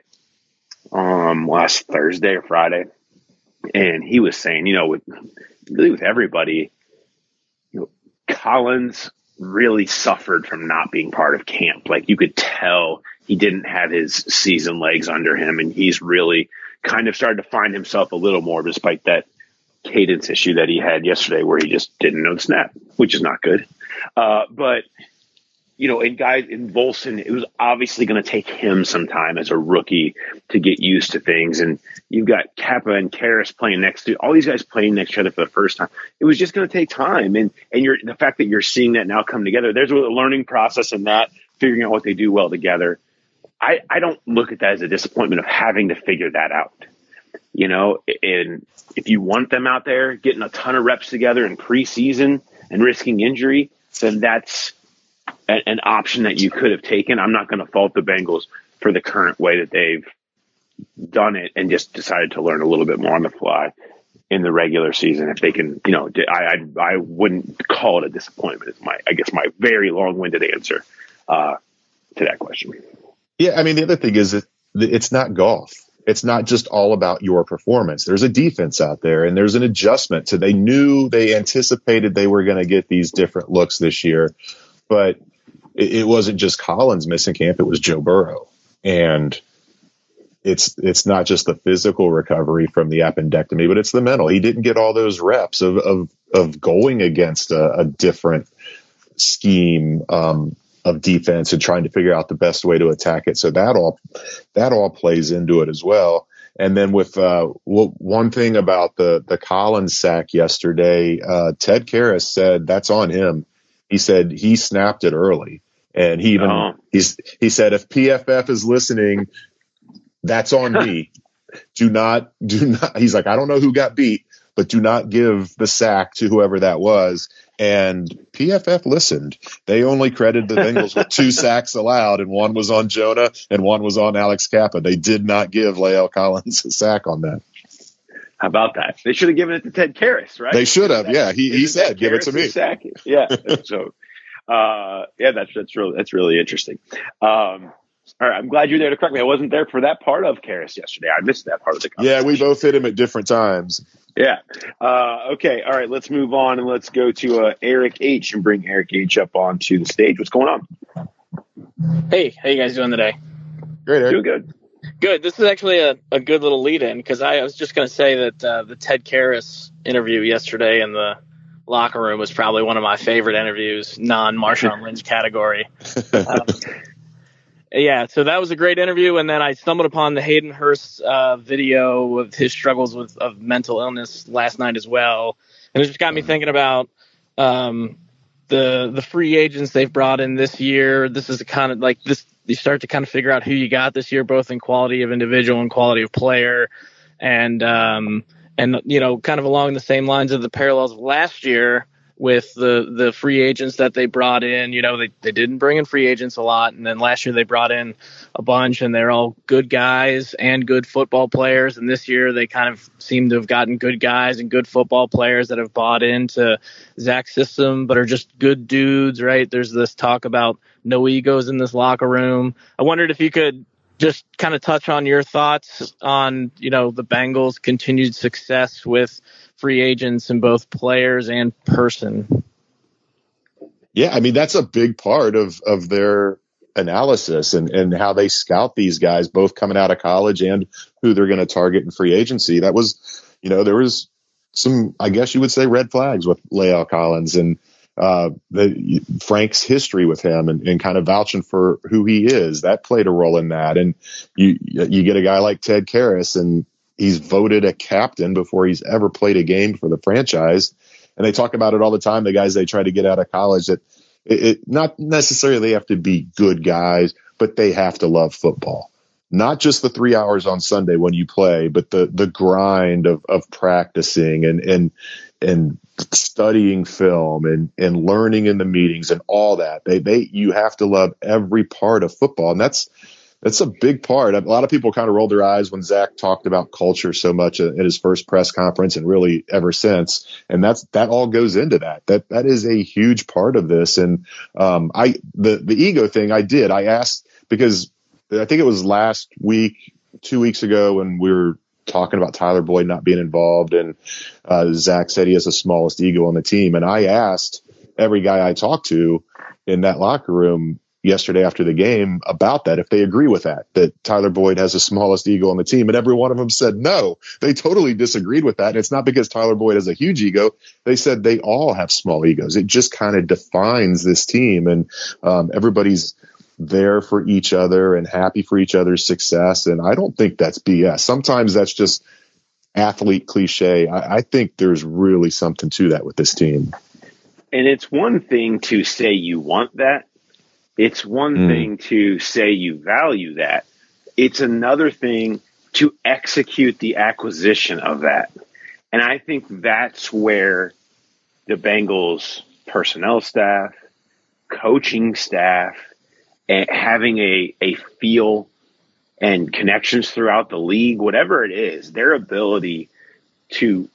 um, last Thursday or Friday, and he was saying, you know, with really with everybody, you know, Collins really suffered from not being part of camp. Like, you could tell he didn't have his season legs under him, and he's really kind of started to find himself a little more, despite that cadence issue that he had yesterday where he just didn't know the snap, which is not good. Uh, but, you know, in guys in Volson, it was obviously going to take him some time as a rookie to get used to things. And you've got Kappa and Karras playing next to all these guys playing next to each other for the first time. It was just going to take time. And, and you're, the fact that you're seeing that now come together, there's a learning process in that, figuring out what they do well together. I, I don't look at that as a disappointment of having to figure that out. You know, and if you want them out there getting a ton of reps together in preseason and risking injury, then that's a, an option that you could have taken. I'm not going to fault the Bengals for the current way that they've done it and just decided to learn a little bit more on the fly in the regular season. If they can, you know, I I, I wouldn't call it a disappointment. It's my, I guess, my very long-winded answer uh, to that question. Yeah, I mean, the other thing is that it's not golf. It's not just all about your performance. There's a defense out there, and there's an adjustment to. They knew, they anticipated they were going to get these different looks this year, but it, it wasn't just Collins missing camp. It was Joe Burrow, and it's it's not just the physical recovery from the appendectomy, but it's the mental. He didn't get all those reps of of of going against a, a different scheme um, of defense and trying to figure out the best way to attack it. So that all that all plays into it as well. And then with uh, w- one thing about the the Collins sack yesterday, uh, Ted Karras said that's on him. He said he snapped it early, and he even oh. he's he said if P F F is listening, that's on me. Do not do not. He's like, I don't know who got beat, but do not give the sack to whoever that was. And P F F listened. They only credited the Bengals with two sacks allowed, and one was on Jonah and one was on Alex Kappa. They did not give Lael Collins a sack on that. How about that? They should have given it to Ted Karras, right? They should have. Yeah, he he said, "Give it to me." Sack it. Yeah. So, uh, yeah, that's that's really that's really interesting. Um, all right, I'm glad you're there to correct me. I wasn't there for that part of Karras yesterday. I missed that part of the conversation. Yeah, we both hit him at different times. Yeah. Uh, okay. All right. Let's move on and let's go to uh, Eric H. and bring Eric H. up onto the stage. What's going on? Hey, how you guys doing today? Great, Eric. Doing good. Good. This is actually a, a good little lead-in because I was just going to say that uh, the Ted Karras interview yesterday in the locker room was probably one of my favorite interviews, non-Marshawn Lynch category. Um, Yeah, so that was a great interview, and then I stumbled upon the Hayden Hurst uh, video of his struggles with of mental illness last night as well, and it just got me thinking about um, the the free agents they've brought in this year. This is the kind of like this you start to kind of figure out who you got this year, both in quality of individual and quality of player, and um, and you know, kind of along the same lines of the parallels of last year. With the, the free agents that they brought in, you know, they, they didn't bring in free agents a lot. And then last year they brought in a bunch and they're all good guys and good football players. And this year they kind of seem to have gotten good guys and good football players that have bought into Zach's system, but are just good dudes, right? There's this talk about no egos in this locker room. I wondered if you could just kind of touch on your thoughts on, you know, the Bengals' continued success with free agents in both players and person. Yeah, I mean, that's a big part of, of their analysis and, and how they scout these guys, both coming out of college and who they're going to target in free agency. That was, you know, there was some, I guess you would say, red flags with Lael Collins and uh, the, Frank's history with him and, and kind of vouching for who he is. That played a role in that. And you you get a guy like Ted Karras, and he's voted a captain before he's ever played a game for the franchise. And they talk about it all the time, the guys they try to get out of college, that it, it not necessarily have to be good guys, but they have to love football. Not just the three hours on Sunday when you play, but the the grind of, of practicing and, and and studying film and, and learning in the meetings and all that. They they you have to love every part of football. And that's That's a big part. A lot of people kind of rolled their eyes when Zach talked about culture so much at his first press conference and really ever since. And that's, that all goes into that. That, that is a huge part of this. And, um, I, the, the ego thing I did, I asked because I think it was last week, two weeks ago when we were talking about Tyler Boyd not being involved. And, uh, Zach said he has the smallest ego on the team. And I asked every guy I talked to in that locker room yesterday after the game about that, if they agree with that, that Tyler Boyd has the smallest ego on the team. And every one of them said no. They totally disagreed with that. And it's not because Tyler Boyd has a huge ego. They said they all have small egos. It just kind of defines this team. And um, everybody's there for each other and happy for each other's success. And I don't think that's B S. Sometimes that's just athlete cliche. I, I think there's really something to that with this team. And it's one thing to say you want that. It's one mm. thing to say you value that. It's another thing to execute the acquisition of that. And I think that's where the Bengals personnel staff, coaching staff, and having a, a feel and connections throughout the league, whatever it is, their ability to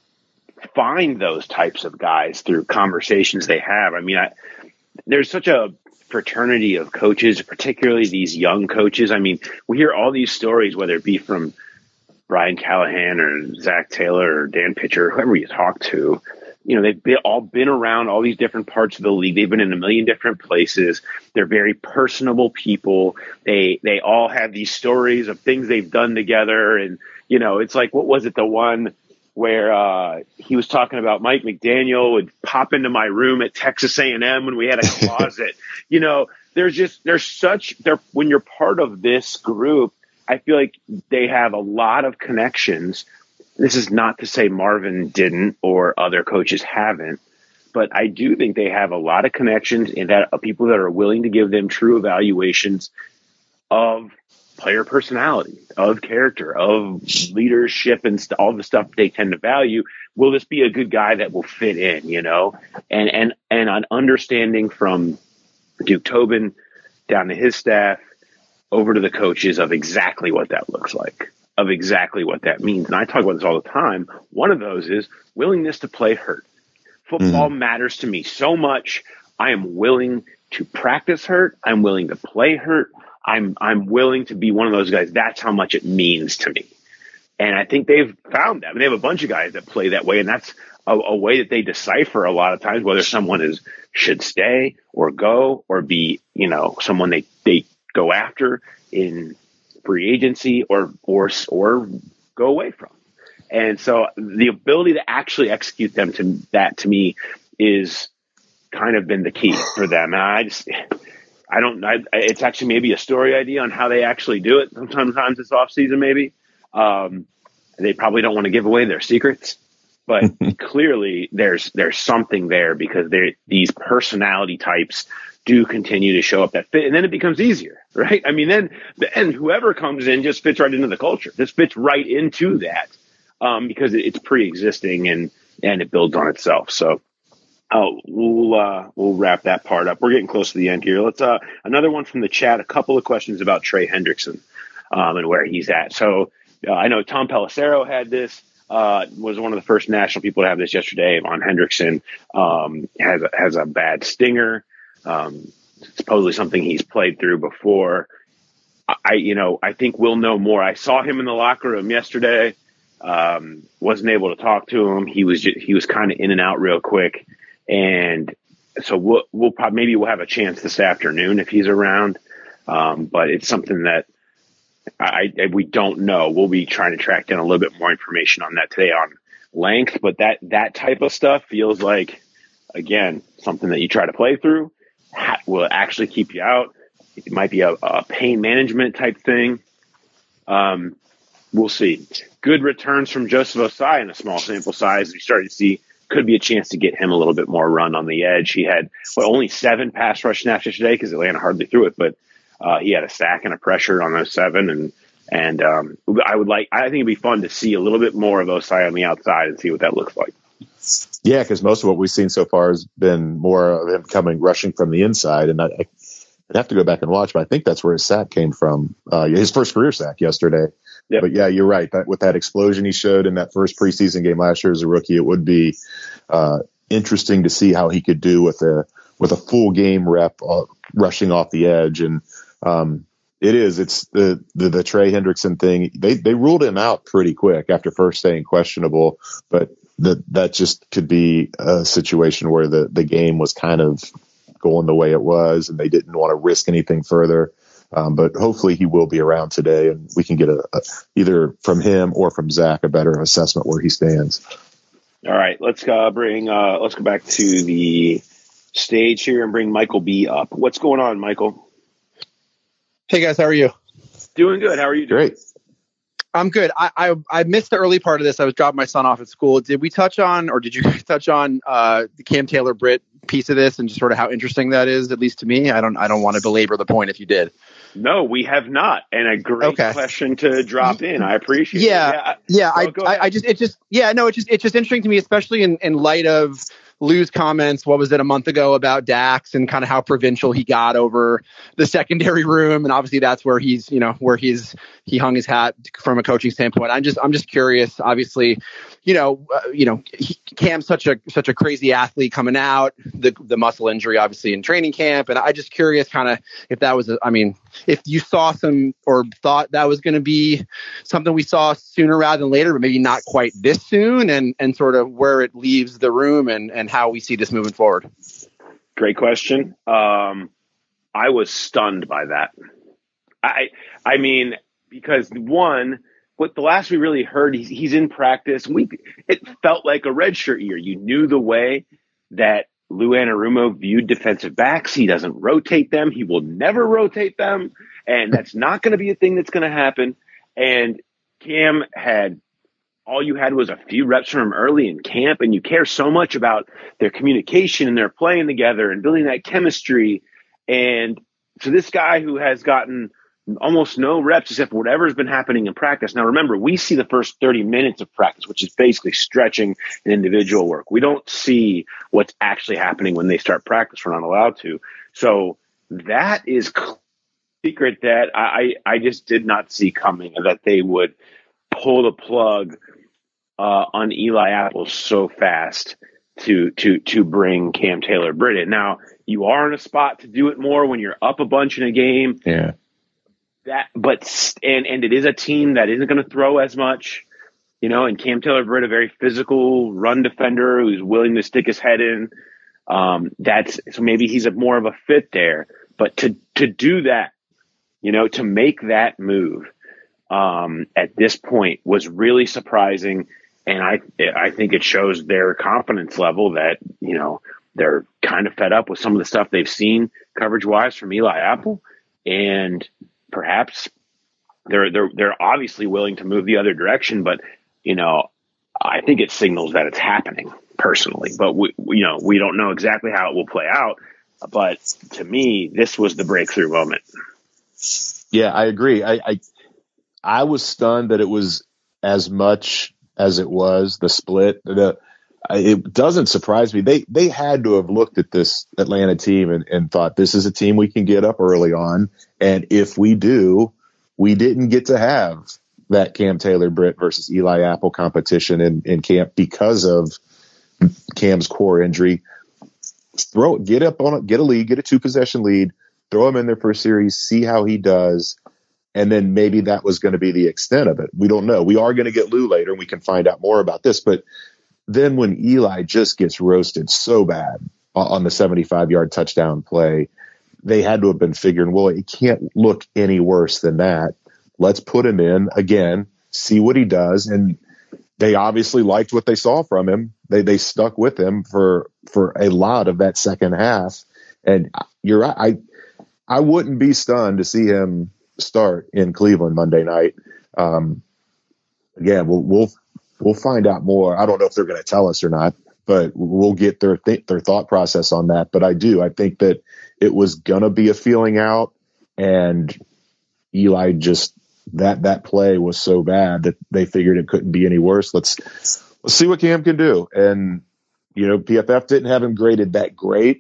find those types of guys through conversations they have. I mean, I, there's such a fraternity of coaches, particularly these young coaches. I mean, we hear all these stories, whether it be from Brian Callahan or Zach Taylor or Dan Pitcher, whoever you talk to. You know, they've been, all been around all these different parts of the league. They've been in a million different places. They're very personable people. They they all have these stories of things they've done together. And, you know, it's like, what was it, the one where uh, he was talking about Mike McDaniel would pop into my room at Texas A and M when we had a closet. You know, there's just, there's such, there when you're part of this group, I feel like they have a lot of connections. This is not to say Marvin didn't or other coaches haven't, but I do think they have a lot of connections and that uh, people that are willing to give them true evaluations of player personality, of character, of leadership, and st- all the stuff they tend to value. Will this be a good guy that will fit in, you know? And and and an understanding from Duke Tobin down to his staff over to the coaches of exactly what that looks like, of exactly what that means. And I talk about this all the time. One of those is willingness to play hurt. Football mm. matters to me so much. I am willing to practice hurt. I'm willing to play hurt. I'm I'm willing to be one of those guys. That's how much it means to me. And I think they've found that. I mean, they have a bunch of guys that play that way, and that's a, a way that they decipher a lot of times whether someone is should stay or go or be, you know, someone they, they go after in free agency or or or go away from. And so the ability to actually execute them to that to me is kind of been the key for them. And I just I don't, I, it's actually maybe a story idea on how they actually do it. Sometimes it's off season, maybe. Um, they probably don't want to give away their secrets, but clearly there's, there's something there because they these personality types do continue to show up that fit. And then it becomes easier, right? I mean, then, and whoever comes in just fits right into the culture. Just fits right into that, um, because it's pre-existing and, and it builds on itself. So, Oh, we'll uh, we'll wrap that part up. We're getting close to the end here. Let's uh, another one from the chat. A couple of questions about Trey Hendrickson um, and where he's at. So uh, I know Tom Pelissero had this. Uh, was one of the first national people to have this yesterday on Hendrickson. Um, has a, has a bad stinger. Um, supposedly something he's played through before. I you know I think we'll know more. I saw him in the locker room yesterday. Um, wasn't able to talk to him. He was just, he was kind of in and out real quick. And so we'll, we'll probably, maybe we'll have a chance this afternoon if he's around. Um, but it's something that I, I, we don't know. We'll be trying to track down a little bit more information on that today on length, but that, that type of stuff feels like, again, something that you try to play through will actually keep you out. It might be a, a pain management type thing. Um, we'll see. Good returns from Joseph Osai in a small sample size. We started to see could be a chance to get him a little bit more run on the edge. He had well, only seven pass rush snaps yesterday because Atlanta hardly threw it, but uh, he had a sack and a pressure on those seven. And and um, I would like, I think it'd be fun to see a little bit more of Osai on the outside and see what that looks like. Yeah, because most of what we've seen so far has been more of him coming rushing from the inside, and I, I'd have to go back and watch, but I think that's where his sack came from. Uh, his first career sack yesterday. Yep. But yeah, you're right. That with that explosion he showed in that first preseason game last year as a rookie, it would be uh, interesting to see how he could do with a with a full game rep uh, rushing off the edge. And um, it is it's the, the the Trey Hendrickson thing. They they ruled him out pretty quick after first saying questionable, but that that just could be a situation where the the game was kind of going the way it was, and they didn't want to risk anything further. Um, but hopefully he will be around today, and we can get a, a either from him or from Zach a better assessment where he stands. All right, let's uh, bring uh, let's go back to the stage here and bring Michael B up. What's going on, Michael? Hey guys, how are you? Doing good. How are you doing? Great. I'm good. I, I I missed the early part of this. I was dropping my son off at school. Did we touch on, or did you guys touch on uh, the Cam Taylor Britt piece of this, and just sort of how interesting that is, at least to me? I don't I don't want to belabor the point if you did. No, we have not, and a great Okay. question to drop in. I appreciate Yeah, it. yeah. Go- I, go I ahead. I just it just yeah no it's just it's just interesting to me, especially in, in light of Lou's comments. What was it a month ago about Dax and kind of how provincial he got over the secondary room, and obviously that's where he's you know where he's he hung his hat from a coaching standpoint. I'm just I'm just curious. Obviously, you know uh, you know he, Cam's such a such a crazy athlete coming out, the the muscle injury obviously in training camp, and I just curious kind of if that was a, I mean if you saw some or thought that was going to be something we saw sooner rather than later, but maybe not quite this soon, and and sort of where it leaves the room and and how we see this moving forward. Great question. Um, I was stunned by that. I, I mean, because one, what the last we really heard, he's, he's in practice. We, it felt like a redshirt year. You knew the way that Lou Anarumo viewed defensive backs. He doesn't rotate them. He will never rotate them. And that's not going to be a thing that's going to happen. And Cam had, all you had was a few reps from him early in camp, and you care so much about their communication and their playing together and building that chemistry. And so this guy who has gotten almost no reps except for whatever's been happening in practice. Now, remember, we see the first thirty minutes of practice, which is basically stretching and individual work. We don't see what's actually happening when they start practice. We're not allowed to. So that is secret that I, I just did not see coming, that they would pull the plug uh, on Eli Apple so fast to to to bring Cam Taylor Britt in. Now, you are in a spot to do it more when you're up a bunch in a game. Yeah. That, but and and it is a team that isn't going to throw as much, you know. And Cam Taylor Britt, a very physical run defender who's willing to stick his head in. Um, that's so maybe he's a more of a fit there. But to to do that, you know, to make that move um, at this point was really surprising, and I I think it shows their confidence level that you know they're kind of fed up with some of the stuff they've seen coverage wise from Eli Apple, and perhaps they're they're they're obviously willing to move the other direction, but you know, I think it signals that it's happening personally. But we, we you know we don't know exactly how it will play out. But to me, this was the breakthrough moment. Yeah, I agree. I, I I was stunned that it was as much as it was the split. The it doesn't surprise me. They they had to have looked at this Atlanta team and, and thought this is a team we can get up early on, and if we do, we didn't get to have that Cam Taylor Britt versus Eli Apple competition in, in camp because of Cam's core injury. Throw get up on it, get a lead, get a two possession lead, throw him in there for a series, see how he does. And then maybe that was going to be the extent of it. We don't know. We are going to get Lou later, and we can find out more about this. But then when Eli just gets roasted so bad on the seventy-five yard touchdown play, they had to have been figuring, well, it can't look any worse than that. Let's put him in again, see what he does. And they obviously liked what they saw from him. They they stuck with him for for a lot of that second half. And you're right. I I wouldn't be stunned to see him start in Cleveland Monday night. Um, again, we'll we'll we'll find out more. I don't know if they're going to tell us or not, but we'll get their th- their thought process on that. But I do. I think that it was going to be a feeling out, and Eli just that that play was so bad that they figured it couldn't be any worse. Let's let's see what Cam can do. And you know, P F F didn't have him graded that great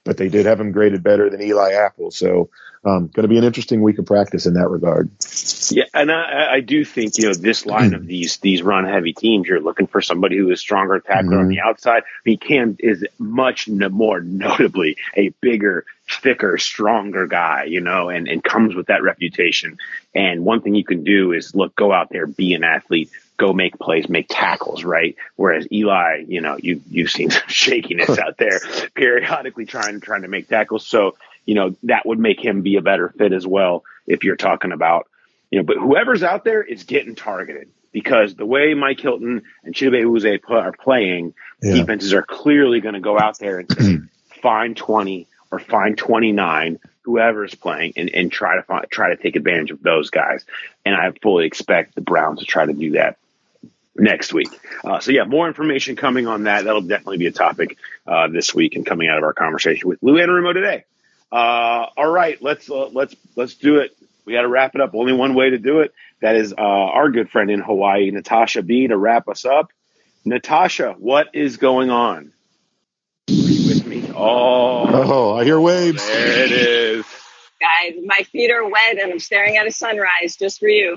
but they did have him graded better than Eli Apple. So um, going to be an interesting week of practice in that regard. Yeah, and I, I do think, you know, this line of these these run-heavy teams, you're looking for somebody who is stronger tackler on the outside. I mean, Cam is much no, more notably a bigger, thicker, stronger guy, you know, and, and comes with that reputation. And one thing you can do is, look, go out there, be an athlete, go make plays, make tackles, right? Whereas Eli, you know, you, you've seen some shakiness out there periodically trying, trying to make tackles. So, you know, that would make him be a better fit as well if you're talking about, you know, but whoever's out there is getting targeted, because the way Mike Hilton and Chidobe Awuzie are playing, yeah. defenses are clearly going to go out there and say, find twenty or find twenty-nine, whoever's playing, and, and try to find, try to take advantage of those guys. And I fully expect the Browns to try to do that next week. Uh, so yeah, more information coming on that. That'll definitely be a topic uh, this week and coming out of our conversation with Lou Anarumo today. Uh, all right, let's uh, let's let's do it. We got to wrap it up. Only one way to do it. That is uh, our good friend in Hawaii, Natasha B, to wrap us up. Natasha, what is going on? Are you with me? Oh, oh, I hear waves. There it is. Guys, my feet are wet and I'm staring at a sunrise just for you.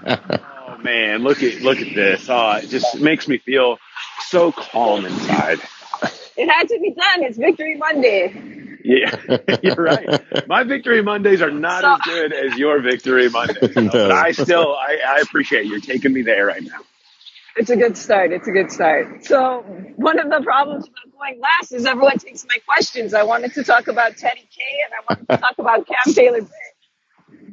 Oh man, look at look at this. Oh, it just makes me feel so calm inside. It had to be done. It's Victory Monday. Yeah, you're right. My Victory Mondays are not so, as good as your Victory Mondays. No. But I still, I, I appreciate it. You're taking me there right now. It's a good start. It's a good start. So one of the problems about going last is everyone takes my questions. I wanted to talk about Teddy K and I wanted to talk about Cam Taylor-Britt.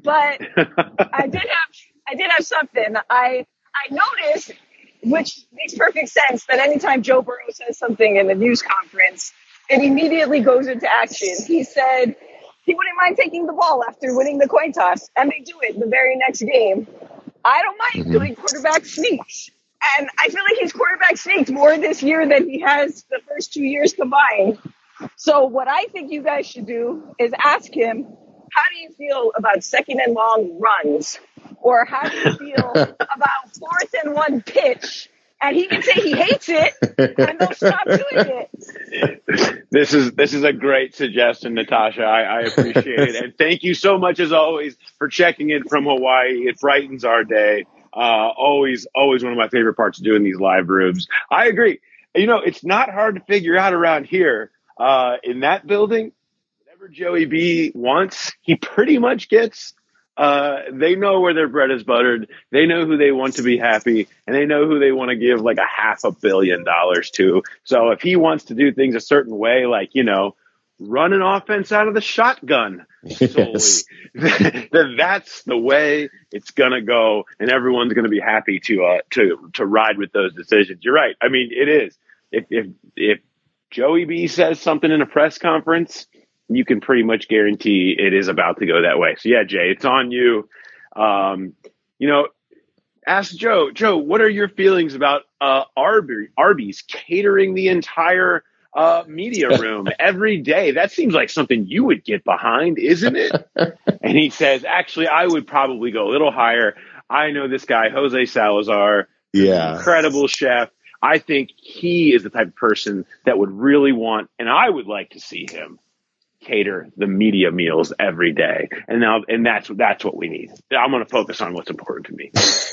But I did have, I did have something. I, I noticed, which makes perfect sense, that anytime Joe Burrow says something in the news conference, it immediately goes into action. He said he wouldn't mind taking the ball after winning the coin toss, and they do it the very next game. I don't mind mm-hmm. doing quarterback sneaks. And I feel like he's quarterback sneaked more this year than he has the first two years combined. So what I think you guys should do is ask him, how do you feel about second and long runs? Or how do you feel about fourth and one pitch? And he can say he hates it, and they'll stop doing it. This is this is a great suggestion, Natasha. I, I appreciate it. And thank you so much, as always, for checking in from Hawaii. It brightens our day. Uh, always, always one of my favorite parts of doing these live rooms. I agree. You know, it's not hard to figure out around here. Uh, in that building, whatever Joey B wants, he pretty much gets. Uh, they know where their bread is buttered. They know who they want to be happy, and they know who they want to give like a half a billion dollars to. So if he wants to do things a certain way, like, you know, run an offense out of the shotgun solely, yes. then that's the way it's going to go, and everyone's going to be happy to, uh, to, to ride with those decisions. You're right. I mean, it is. If, if, if Joey B says something in a press conference, you can pretty much guarantee it is about to go that way. So yeah, Jay, it's on you. Um, you know, ask Joe, Joe, what are your feelings about, uh, Arby, Arby's catering the entire, uh, media room every day? That seems like something you would get behind, isn't it? And he says, actually, I would probably go a little higher. I know this guy, Jose Salazar, yeah, incredible chef. I think he is the type of person that would really want, and I would like to see him cater the media meals every day. And now, and that's, that's what we need. I'm going to focus on what's important to me.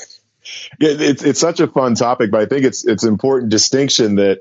It's, it's such a fun topic, but I think it's, it's important distinction that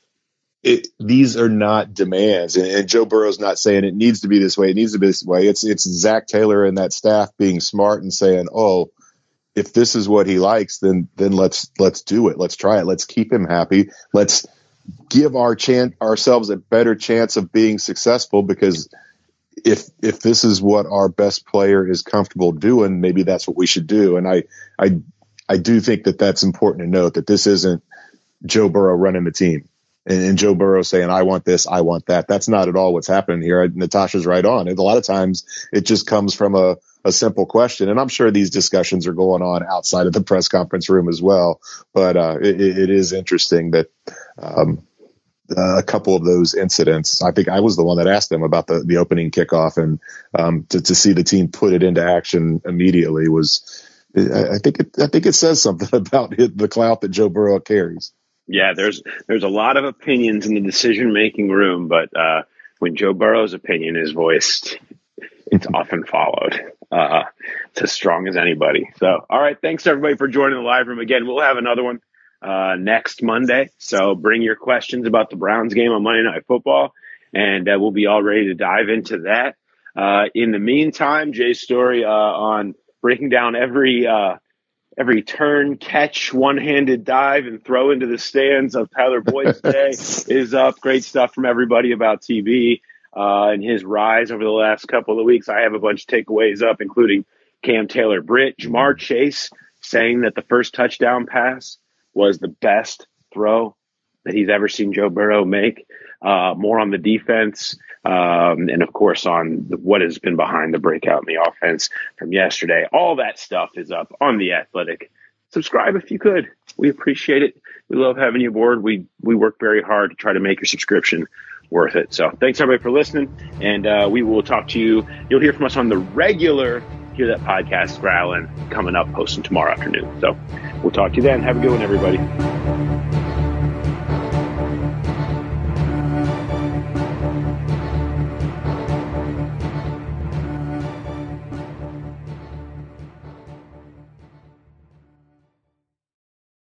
it, these are not demands, and, and Joe Burrow's not saying it needs to be this way. It needs to be this way. It's, it's Zach Taylor and that staff being smart and saying, oh, if this is what he likes, then, then let's, let's do it. Let's try it. Let's keep him happy. Let's give our chance ourselves a better chance of being successful, because if if this is what our best player is comfortable doing, maybe that's what we should do. And I I I do think that that's important to note, that this isn't Joe Burrow running the team and, and Joe Burrow saying, I want this, I want that. That's not at all what's happening here. Natasha's right on. And a lot of times it just comes from a a simple question. And I'm sure these discussions are going on outside of the press conference room as well. But uh, it, it is interesting that um, uh, a couple of those incidents, I think I was the one that asked them about the, the opening kickoff, and um, to, to see the team put it into action immediately was, I think it, I think it says something about it, the clout that Joe Burrow carries. Yeah, there's, there's a lot of opinions in the decision-making room, but uh, when Joe Burrow's opinion is voiced, it's often followed. Uh, it's as strong as anybody. So, all right. Thanks everybody for joining the live room again. We'll have another one uh, next Monday. So bring your questions about the Browns game on Monday Night Football, and uh, we'll be all ready to dive into that. Uh, in the meantime, Jay's story uh, on breaking down every uh, every turn, catch, one-handed dive, and throw into the stands of Tyler Boyd today is up. Great stuff from everybody about T B uh, and his rise over the last couple of weeks. I have a bunch of takeaways up, including Cam Taylor-Britt, Jamar Chase saying that the first touchdown pass was the best throw that he's ever seen Joe Burrow make. Uh, more on the defense, um, and of course on the, what has been behind the breakout in the offense from yesterday. All that stuff is up on The Athletic. Subscribe if you could. We appreciate it. We love having you aboard. We we work very hard to try to make your subscription worth it. So thanks everybody for listening, and uh, we will talk to you. You'll hear from us on the regular Hear That Podcast, Growlin', coming up, posting tomorrow afternoon. So we'll talk to you then. Have a good one, everybody.